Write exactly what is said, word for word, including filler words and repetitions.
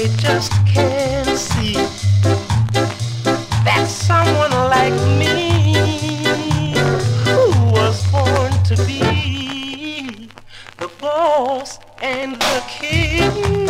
They just can't see that someone like me who was born to be the boss and the king.